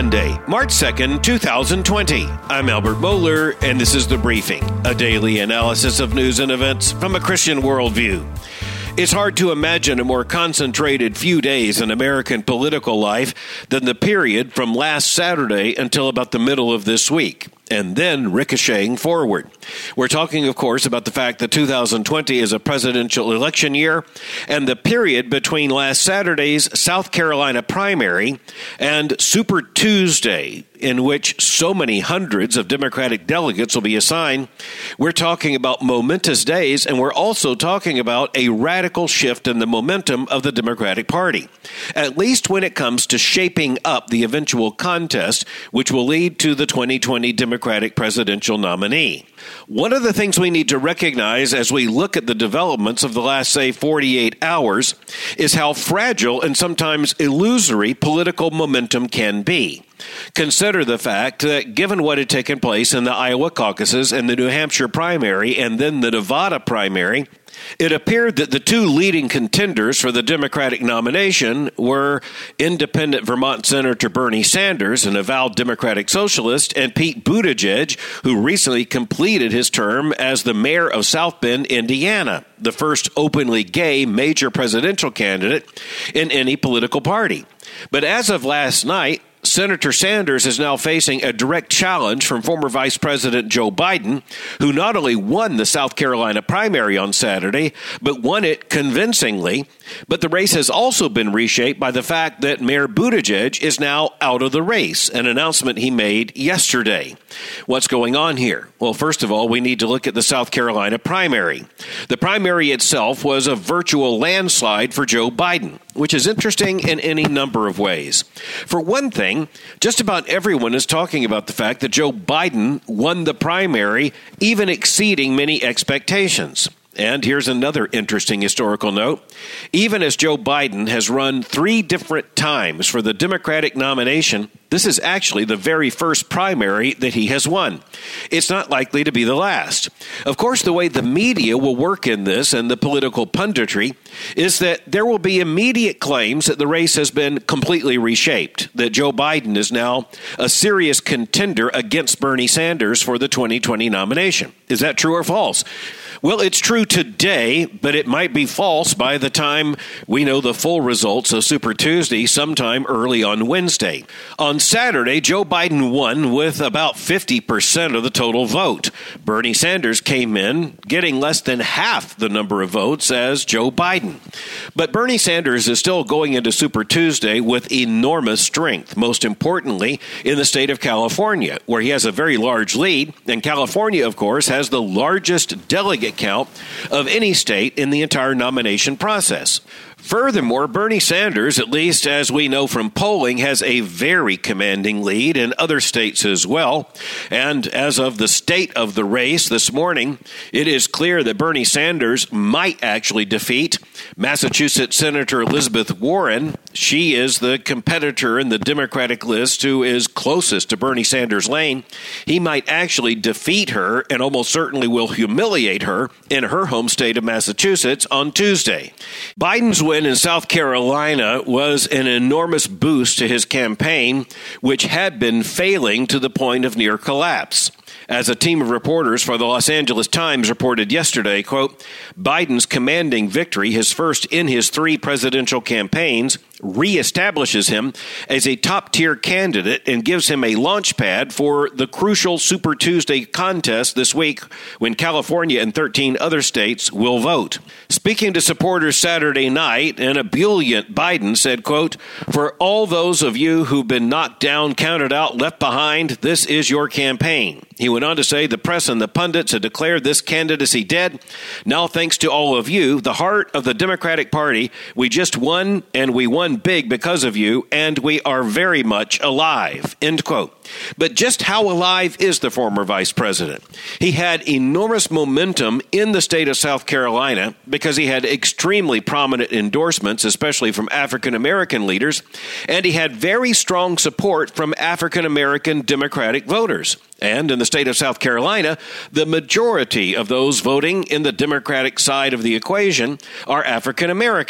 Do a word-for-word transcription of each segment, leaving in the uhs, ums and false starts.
Monday, March second, twenty twenty. I'm Albert Mohler, and this is The Briefing, a daily analysis of news and events from a Christian worldview. It's hard to imagine a more concentrated few days in American political life than the period from last Saturday until about the middle of this week, and then ricocheting forward. We're talking, of course, about the fact that two thousand twenty is a presidential election year, and the period between last Saturday's South Carolina primary and Super Tuesday, in which so many hundreds of Democratic delegates will be assigned. We're talking about momentous days, and we're also talking about a radical shift in the momentum of the Democratic Party, at least when it comes to shaping up the eventual contest, which will lead to the twenty twenty Democratic presidential nominee. One of the things we need to recognize as we look at the developments of the last, say, forty-eight hours is how fragile and sometimes illusory political momentum can be. Consider the fact that given what had taken place in the Iowa caucuses and the New Hampshire primary and then the Nevada primary, it appeared that the two leading contenders for the Democratic nomination were independent Vermont Senator Bernie Sanders, an avowed Democratic socialist, and Pete Buttigieg, who recently completed his term as the mayor of South Bend, Indiana, the first openly gay major presidential candidate in any political party. But as of last night, Senator Sanders is now facing a direct challenge from former Vice President Joe Biden, who not only won the South Carolina primary on Saturday, but won it convincingly. But the race has also been reshaped by the fact that Mayor Buttigieg is now out of the race, an announcement he made yesterday. What's going on here? Well, first of all, we need to look at the South Carolina primary. The primary itself was a virtual landslide for Joe Biden, which is interesting in any number of ways. For one thing, just about everyone is talking about the fact that Joe Biden won the primary, even exceeding many expectations. And here's another interesting historical note. Even as Joe Biden has run three different times for the Democratic nomination, this is actually the very first primary that he has won. It's not likely to be the last. Of course, the way the media will work in this and the political punditry is that there will be immediate claims that the race has been completely reshaped, that Joe Biden is now a serious contender against Bernie Sanders for the twenty twenty nomination. Is that true or false? Well, it's true today, but it might be false by the time we know the full results of Super Tuesday sometime early on Wednesday. On Saturday, Joe Biden won with about fifty percent of the total vote. Bernie Sanders came in getting less than half the number of votes as Joe Biden. But Bernie Sanders is still going into Super Tuesday with enormous strength, most importantly in the state of California, where he has a very large lead. And California, of course, has the largest delegate count of any state in the entire nomination process. Furthermore, Bernie Sanders, at least as we know from polling, has a very commanding lead in other states as well. And as of the state of the race this morning, it is clear that Bernie Sanders might actually defeat Massachusetts Senator Elizabeth Warren. She is the competitor in the Democratic list who is closest to Bernie Sanders' lane. He might actually defeat her and almost certainly will humiliate her in her home state of Massachusetts on Tuesday. Biden's win in South Carolina was an enormous boost to his campaign, which had been failing to the point of near collapse. As a team of reporters for the Los Angeles Times reported yesterday, quote, Biden's commanding victory, his first in his three presidential campaigns, reestablishes him as a top-tier candidate and gives him a launch pad for the crucial Super Tuesday contest this week when California and thirteen other states will vote. Speaking to supporters Saturday night, an ebullient Biden said, quote, for all those of you who've been knocked down, counted out, left behind, this is your campaign. He went on to say the press and the pundits had declared this candidacy dead. Now, thanks to all of you, the heart of the Democratic Party, we just won, and we won big because of you, and we are very much alive, end quote. But just how alive is the former vice president? He had enormous momentum in the state of South Carolina because he had extremely prominent endorsements, especially from African-American leaders, and he had very strong support from African-American Democratic voters. And in the state of South Carolina, the majority of those voting in the Democratic side of the equation are African-American.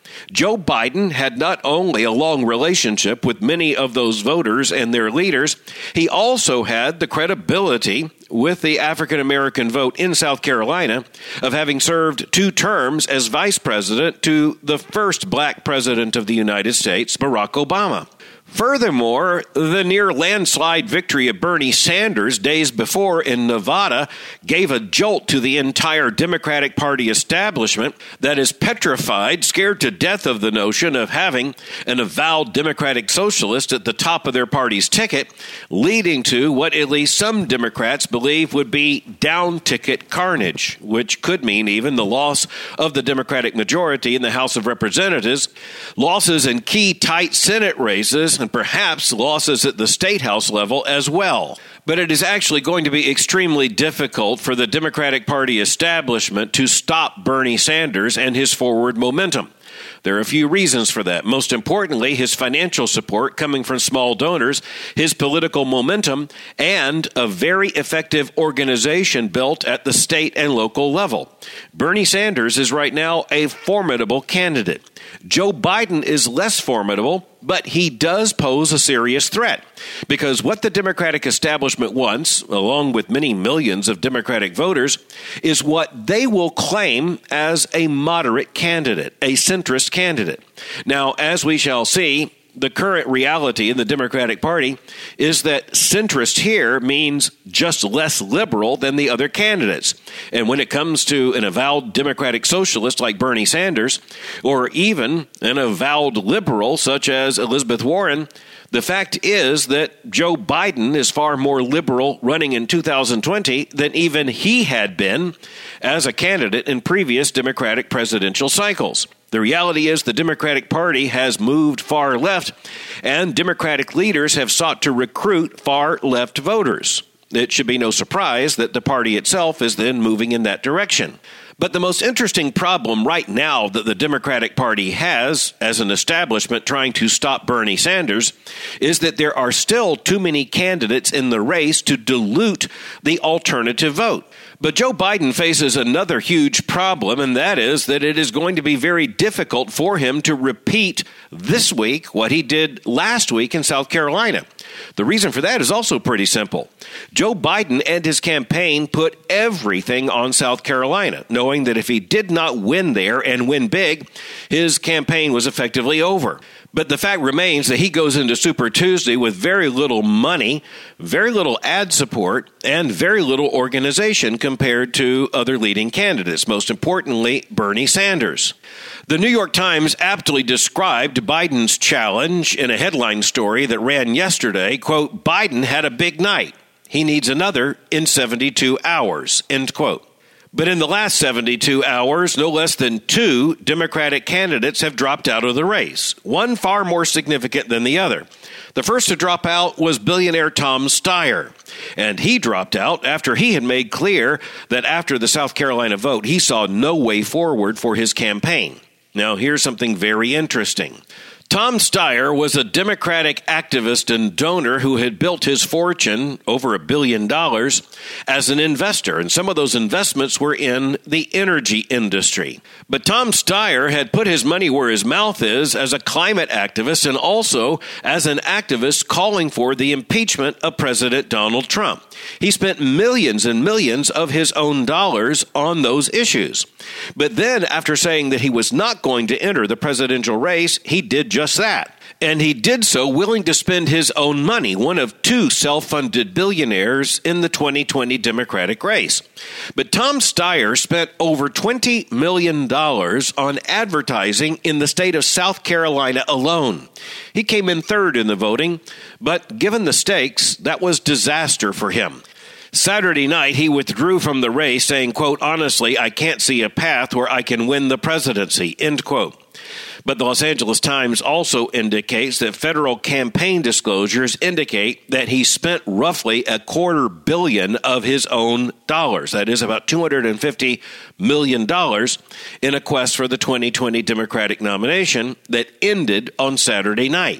Joe Biden had not only a long relationship with many of those voters and their leaders, he also had the credibility with the African American vote in South Carolina of having served two terms as vice president to the first black president of the United States, Barack Obama. Furthermore, the near landslide victory of Bernie Sanders days before in Nevada gave a jolt to the entire Democratic Party establishment that is petrified, scared to death of the notion of having an avowed Democratic socialist at the top of their party's ticket, leading to what at least some Democrats believe would be down-ticket carnage, which could mean even the loss of the Democratic majority in the House of Representatives, losses in key tight Senate races, and perhaps losses at the state house level as well. But it is actually going to be extremely difficult for the Democratic Party establishment to stop Bernie Sanders and his forward momentum. There are a few reasons for that. Most importantly, his financial support coming from small donors, his political momentum, and a very effective organization built at the state and local level. Bernie Sanders is right now a formidable candidate. Joe Biden is less formidable, but he does pose a serious threat because what the Democratic establishment wants, along with many millions of Democratic voters, is what they will claim as a moderate candidate, a centrist candidate. Now, as we shall see, the current reality in the Democratic Party is that centrist here means just less liberal than the other candidates. And when it comes to an avowed Democratic socialist like Bernie Sanders, or even an avowed liberal such as Elizabeth Warren, the fact is that Joe Biden is far more liberal running in two thousand twenty than even he had been as a candidate in previous Democratic presidential cycles. The reality is the Democratic Party has moved far left, and Democratic leaders have sought to recruit far left voters. It should be no surprise that the party itself is then moving in that direction. But the most interesting problem right now that the Democratic Party has as an establishment trying to stop Bernie Sanders is that there are still too many candidates in the race to dilute the alternative vote. But Joe Biden faces another huge problem, and that is that it is going to be very difficult for him to repeat this week what he did last week in South Carolina. The reason for that is also pretty simple. Joe Biden and his campaign put everything on South Carolina, knowing that if he did not win there and win big, his campaign was effectively over. But the fact remains that he goes into Super Tuesday with very little money, very little ad support, and very little organization compared to other leading candidates, most importantly, Bernie Sanders. The New York Times aptly described Biden's challenge in a headline story that ran yesterday, quote, "Biden had a big night. He needs another in seventy-two hours," end quote. But in the last seventy-two hours, no less than two Democratic candidates have dropped out of the race, one far more significant than the other. The first to drop out was billionaire Tom Steyer, and he dropped out after he had made clear that after the South Carolina vote, he saw no way forward for his campaign. Now, here's something very interesting. Tom Steyer was a Democratic activist and donor who had built his fortune, over a billion dollars, as an investor, and some of those investments were in the energy industry. But Tom Steyer had put his money where his mouth is as a climate activist and also as an activist calling for the impeachment of President Donald Trump. He spent millions and millions of his own dollars on those issues. But then, after saying that he was not going to enter the presidential race, he did just that. And he did so willing to spend his own money, one of two self-funded billionaires in the twenty twenty Democratic race. But Tom Steyer spent over twenty million dollars on advertising in the state of South Carolina alone. He came in third in the voting, but given the stakes, that was disaster for him. Saturday night, he withdrew from the race, saying, quote, "Honestly, I can't see a path where I can win the presidency," end quote. But the Los Angeles Times also indicates that federal campaign disclosures indicate that he spent roughly a quarter billion of his own dollars. That is about two hundred fifty million dollars in a quest for the twenty twenty Democratic nomination that ended on Saturday night.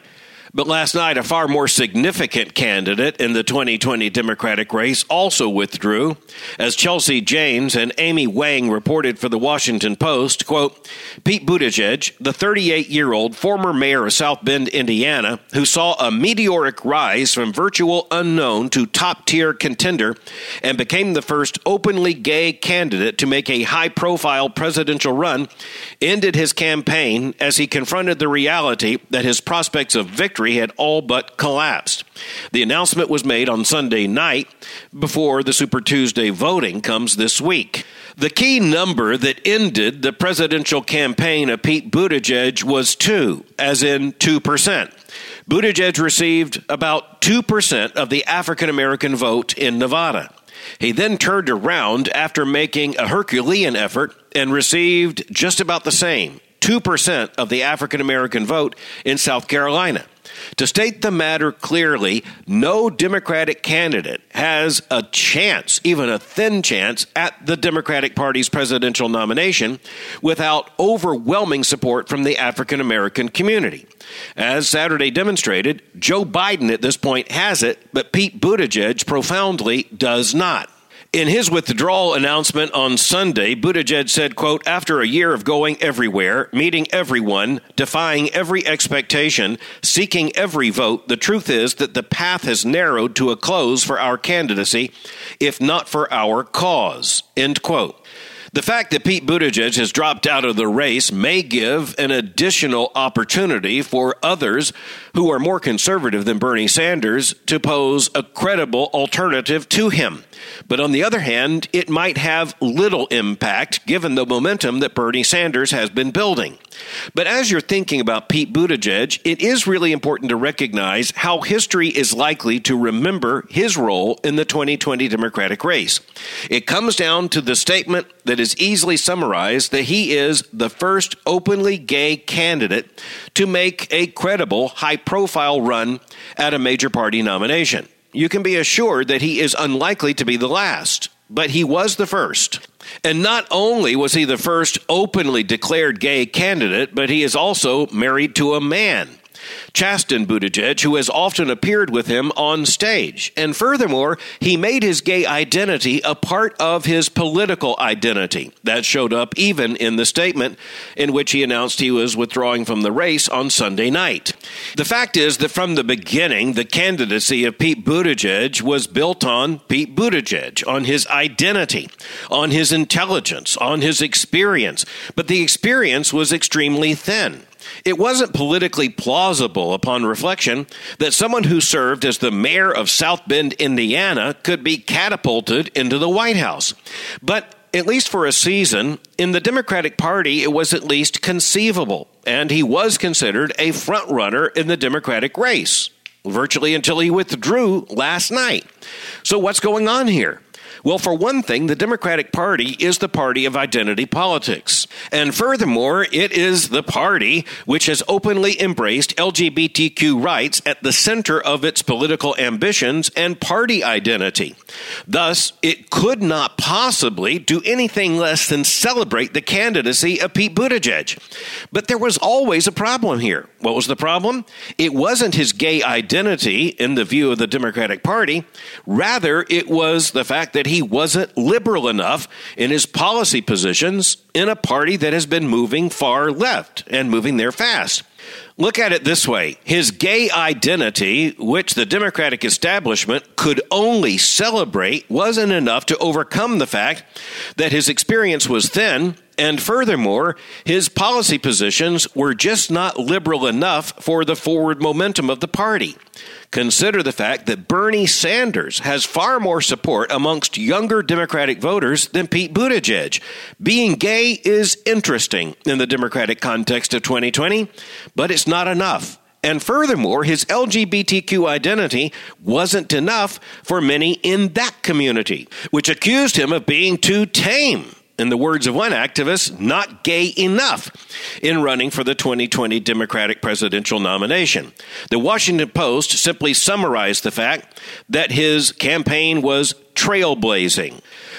But last night, a far more significant candidate in the twenty twenty Democratic race also withdrew. As Chelsea James and Amy Wang reported for the Washington Post, quote, Pete Buttigieg, the thirty-eight-year-old former mayor of South Bend, Indiana, who saw a meteoric rise from virtual unknown to top-tier contender and became the first openly gay candidate to make a high-profile presidential run, ended his campaign as he confronted the reality that his prospects of victory had all but collapsed. The announcement was made on Sunday night before the Super Tuesday voting comes this week. The key number that ended the presidential campaign of Pete Buttigieg was two, as in two percent. Buttigieg received about two percent of the African-American vote in Nevada. He then turned around after making a Herculean effort and received just about the same, two percent of the African-American vote in South Carolina. To state the matter clearly, no Democratic candidate has a chance, even a thin chance, at the Democratic Party's presidential nomination without overwhelming support from the African-American community. As Saturday demonstrated, Joe Biden at this point has it, but Pete Buttigieg profoundly does not. In his withdrawal announcement on Sunday, Buttigieg said, quote, after a year of going everywhere, meeting everyone, defying every expectation, seeking every vote, the truth is that the path has narrowed to a close for our candidacy, if not for our cause, end quote. The fact that Pete Buttigieg has dropped out of the race may give an additional opportunity for others who are more conservative than Bernie Sanders to pose a credible alternative to him. But on the other hand, it might have little impact given the momentum that Bernie Sanders has been building. But as you're thinking about Pete Buttigieg, it is really important to recognize how history is likely to remember his role in the twenty twenty Democratic race. It comes down to the statement that is easily summarized that he is the first openly gay candidate to make a credible, high-profile run at a major party nomination. You can be assured that he is unlikely to be the last, but he was the first. And not only was he the first openly declared gay candidate, but he is also married to a man, Chasten Buttigieg, who has often appeared with him on stage. And furthermore, he made his gay identity a part of his political identity. That showed up even in the statement in which he announced he was withdrawing from the race on Sunday night. The fact is that from the beginning, the candidacy of Pete Buttigieg was built on Pete Buttigieg, on his identity, on his intelligence, on his experience. But the experience was extremely thin. It wasn't politically plausible upon reflection that someone who served as the mayor of South Bend, Indiana, could be catapulted into the White House. But at least for a season, in the Democratic Party, it was at least conceivable, and he was considered a frontrunner in the Democratic race, virtually until he withdrew last night. So what's going on here? Well, for one thing, the Democratic Party is the party of identity politics. And furthermore, it is the party which has openly embraced L G B T Q rights at the center of its political ambitions and party identity. Thus, it could not possibly do anything less than celebrate the candidacy of Pete Buttigieg. But there was always a problem here. What was the problem? It wasn't his gay identity in the view of the Democratic Party. Rather, it was the fact that he wasn't liberal enough in his policy positions in a party that has been moving far left and moving there fast. Look at it this way. His gay identity, which the Democratic establishment could only celebrate, wasn't enough to overcome the fact that his experience was thin, and furthermore, his policy positions were just not liberal enough for the forward momentum of the party. Consider the fact that Bernie Sanders has far more support amongst younger Democratic voters than Pete Buttigieg. Being gay is interesting in the Democratic context of twenty twenty, but it's not enough. And furthermore, his L G B T Q identity wasn't enough for many in that community, which accused him of being too tame. In the words of one activist, not gay enough in running for the twenty twenty Democratic presidential nomination. The Washington Post simply summarized the fact that his campaign was trailblazing.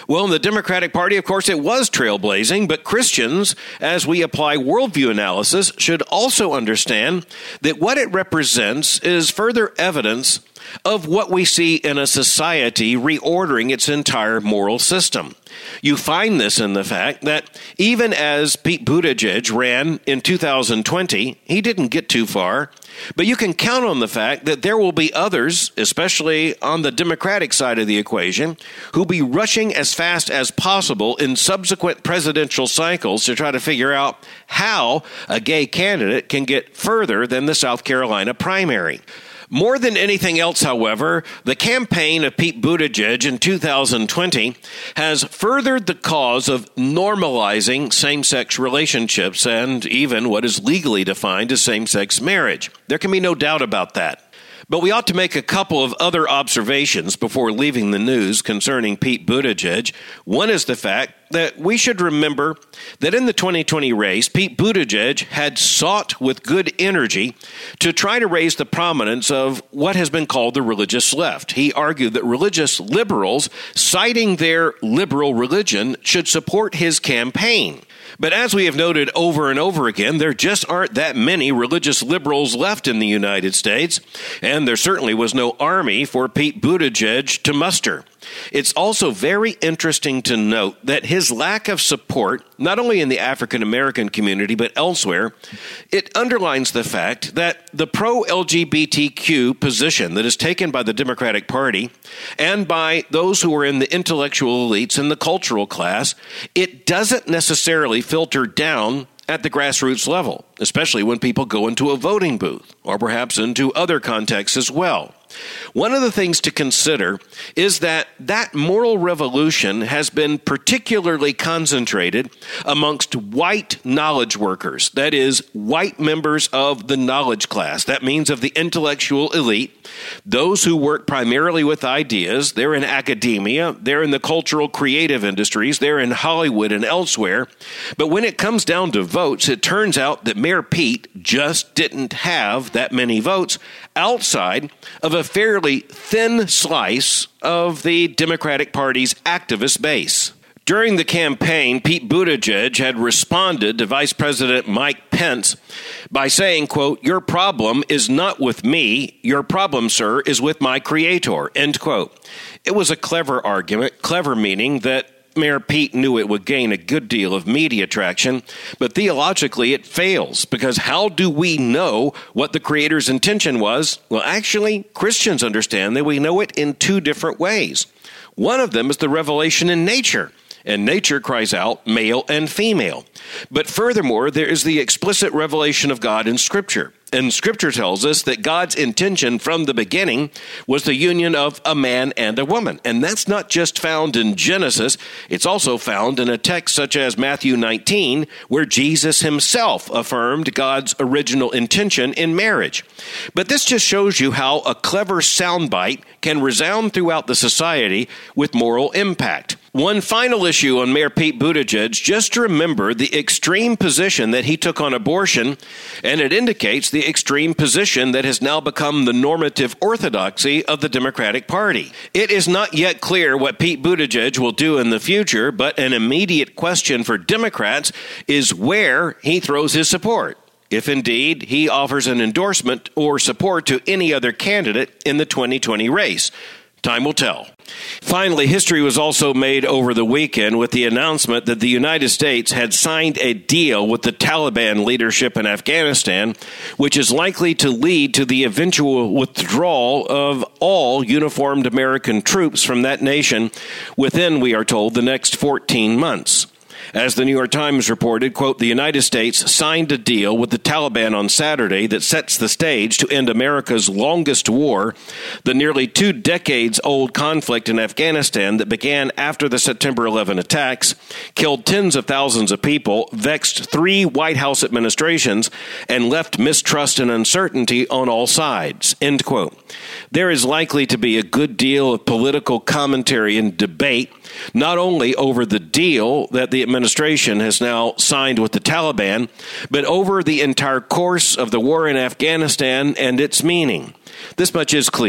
Well, in the Democratic Party, of course, it was trailblazing, but Christians, as we apply worldview analysis, should also understand that what it represents is further evidence of what we see in a society reordering its entire moral system. You find this in the fact that even as Pete Buttigieg ran in two thousand twenty, he didn't get too far, but you can count on the fact that there will be others, especially on the Democratic side of the equation, who'll be rushing as fast as possible in subsequent presidential cycles to try to figure out how a gay candidate can get further than the South Carolina primary. More than anything else, however, the campaign of Pete Buttigieg in two thousand twenty has furthered the cause of normalizing same-sex relationships and even what is legally defined as same-sex marriage. There can be no doubt about that. But we ought to make a couple of other observations before leaving the news concerning Pete Buttigieg. One is the fact that we should remember that in the twenty twenty race, Pete Buttigieg had sought with good energy to try to raise the prominence of what has been called the religious left. He argued that religious liberals, citing their liberal religion, should support his campaign. But as we have noted over and over again, there just aren't that many religious liberals left in the United States, and there certainly was no army for Pete Buttigieg to muster. It's also very interesting to note that his lack of support, not only in the African American community but elsewhere, it underlines the fact that the pro-L G B T Q position that is taken by the Democratic Party and by those who are in the intellectual elites and the cultural class, it doesn't necessarily filter down at the grassroots level, especially when people go into a voting booth or perhaps into other contexts as well. One of the things to consider is that that moral revolution has been particularly concentrated amongst white knowledge workers, that is, white members of the knowledge class. That means of the intellectual elite, those who work primarily with ideas. They're in academia, they're in the cultural creative industries, they're in Hollywood and elsewhere. But when it comes down to votes, it turns out that Mayor Pete just didn't have that many votes outside of a fairly thin slice of the Democratic Party's activist base. During the campaign, Pete Buttigieg had responded to Vice President Mike Pence by saying, quote, "Your problem is not with me. Your problem, sir, is with my creator," end quote. It was a clever argument, clever meaning that Mayor Pete knew it would gain a good deal of media traction, but theologically it fails, because how do we know what the Creator's intention was? Well, actually, Christians understand that we know it in two different ways. One of them is the revelation in nature, and nature cries out male and female. But furthermore, there is the explicit revelation of God in Scripture. And Scripture tells us that God's intention from the beginning was the union of a man and a woman. And that's not just found in Genesis. It's also found in a text such as Matthew nineteen, where Jesus himself affirmed God's original intention in marriage. But this just shows you how a clever soundbite can resound throughout the society with moral impact. One final issue on Mayor Pete Buttigieg, just remember the extreme position that he took on abortion, and it indicates the extreme position that has now become the normative orthodoxy of the Democratic Party. It is not yet clear what Pete Buttigieg will do in the future, but an immediate question for Democrats is where he throws his support, if indeed he offers an endorsement or support to any other candidate in the twenty twenty race. Time will tell. Finally, history was also made over the weekend with the announcement that the United States had signed a deal with the Taliban leadership in Afghanistan, which is likely to lead to the eventual withdrawal of all uniformed American troops from that nation within, we are told, the next fourteen months. As the New York Times reported, quote, "The United States signed a deal with the Taliban on Saturday that sets the stage to end America's longest war, the nearly two decades-old conflict in Afghanistan that began after the September eleventh attacks, killed tens of thousands of people, vexed three White House administrations, and left mistrust and uncertainty on all sides," end quote. There is likely to be a good deal of political commentary and debate, not only over the deal that the administration has now signed with the Taliban, but over the entire course of the war in Afghanistan and its meaning. This much is clear.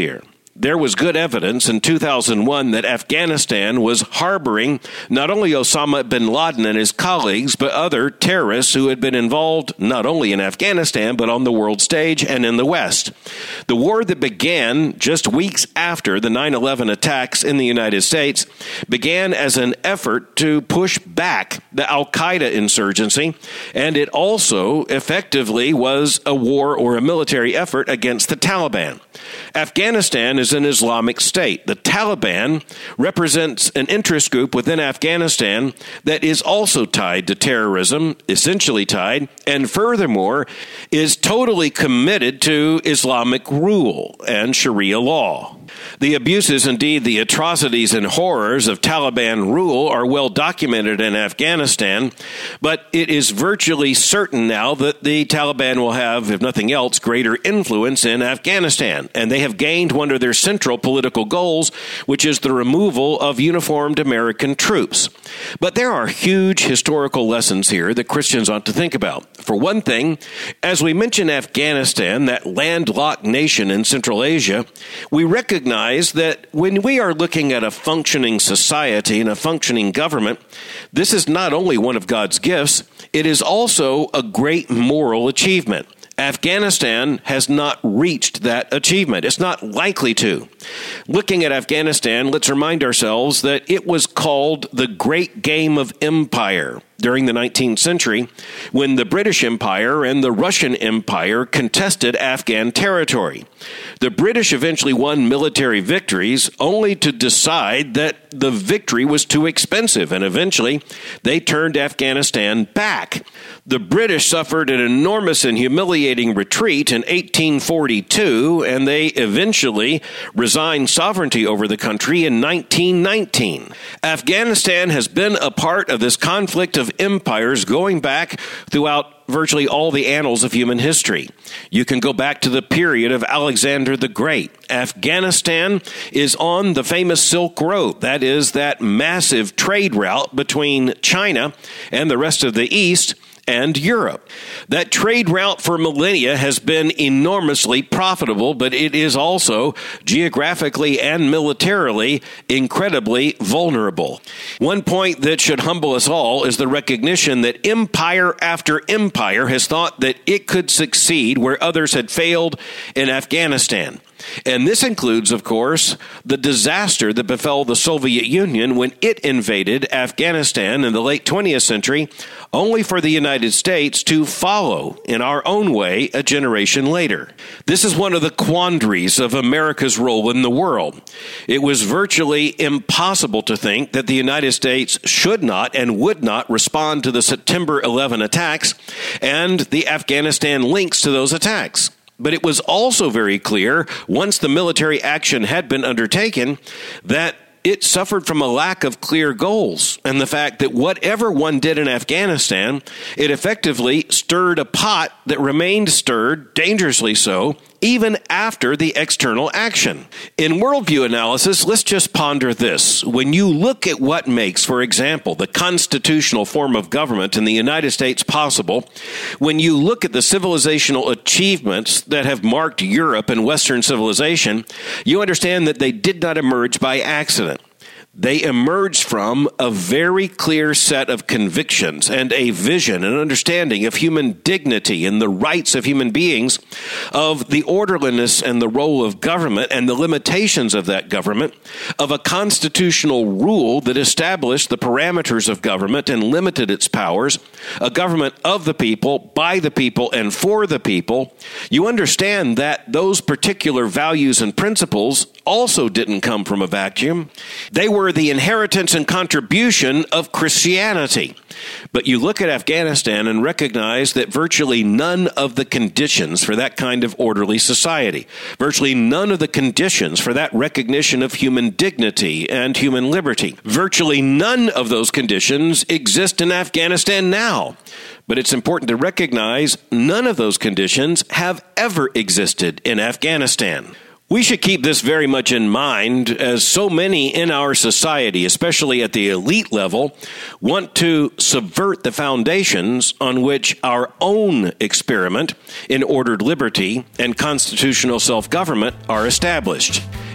there was good evidence in two thousand one that Afghanistan was harboring not only Osama bin Laden and his colleagues, but other terrorists who had been involved not only in Afghanistan, but on the world stage and in the West. The war that began just weeks after the nine eleven attacks in the United States began as an effort to push back the Al-Qaeda insurgency, and it also effectively was a war or a military effort against the Taliban. Afghanistan is an Islamic state. The Taliban represents an interest group within Afghanistan that is also tied to terrorism, essentially tied, and furthermore is totally committed to Islamic rule and Sharia law. The abuses, indeed the atrocities and horrors of Taliban rule are well documented in Afghanistan, but it is virtually certain now that the Taliban will have, if nothing else, greater influence in Afghanistan, and they have gained one of their central political goals, which is the removal of uniformed American troops. But there are huge historical lessons here that Christians ought to think about. For one thing, as we mention Afghanistan, that landlocked nation in Central Asia, we recognize that when we are looking at a functioning society and a functioning government, this is not only one of God's gifts, it is also a great moral achievement. Afghanistan has not reached that achievement. It's not likely to. Looking at Afghanistan, let's remind ourselves that it was called the Great Game of Empire during the nineteenth century, when the British Empire and the Russian Empire contested Afghan territory. The British eventually won military victories, only to decide that the victory was too expensive, and eventually they turned Afghanistan back. The British suffered an enormous and humiliating retreat in eighteen forty-two, and they eventually resigned sovereignty over the country in nineteen nineteen. Afghanistan has been a part of this conflict of empires going back throughout virtually all the annals of human history. You can go back to the period of Alexander the Great. Afghanistan is on the famous Silk Road. That is that massive trade route between China and the rest of the East and Europe. That trade route for millennia has been enormously profitable, but it is also geographically and militarily incredibly vulnerable. One point that should humble us all is the recognition that empire after empire has thought that it could succeed where others had failed in Afghanistan. And this includes, of course, the disaster that befell the Soviet Union when it invaded Afghanistan in the late twentieth century, only for the United States to follow in our own way a generation later. This is one of the quandaries of America's role in the world. It was virtually impossible to think that the United States should not and would not respond to the September eleventh attacks and the Afghanistan links to those attacks. But it was also very clear, once the military action had been undertaken, that it suffered from a lack of clear goals, and the fact that whatever one did in Afghanistan, it effectively stirred a pot that remained stirred, dangerously so, even after the external action. In worldview analysis, let's just ponder this. When you look at what makes, for example, the constitutional form of government in the United States possible, when you look at the civilizational achievements that have marked Europe and Western civilization, you understand that they did not emerge by accident. They emerged from a very clear set of convictions and a vision and understanding of human dignity and the rights of human beings, of the orderliness and the role of government and the limitations of that government, of a constitutional rule that established the parameters of government and limited its powers, a government of the people, by the people, and for the people. You understand that those particular values and principles also didn't come from a vacuum. They were the inheritance and contribution of Christianity. But you look at Afghanistan and recognize that virtually none of the conditions for that kind of orderly society, virtually none of the conditions for that recognition of human dignity and human liberty, virtually none of those conditions exist in Afghanistan now. But it's important to recognize none of those conditions have ever existed in Afghanistan. We should keep this very much in mind, as so many in our society, especially at the elite level, want to subvert the foundations on which our own experiment in ordered liberty and constitutional self-government are established.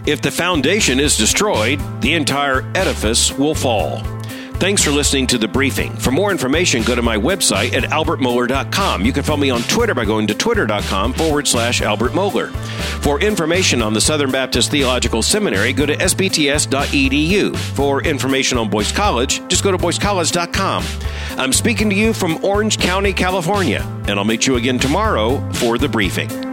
If the foundation is destroyed, the entire edifice will fall. Thanks for listening to The Briefing. For more information, go to my website at albert mohler dot com. You can follow me on Twitter by going to twitter.com forward slash Albert Mohler. For information on the Southern Baptist Theological Seminary, go to s b t s dot e d u. For information on Boyce College, just go to boyce college dot com. I'm speaking to you from Orange County, California, and I'll meet you again tomorrow for The Briefing.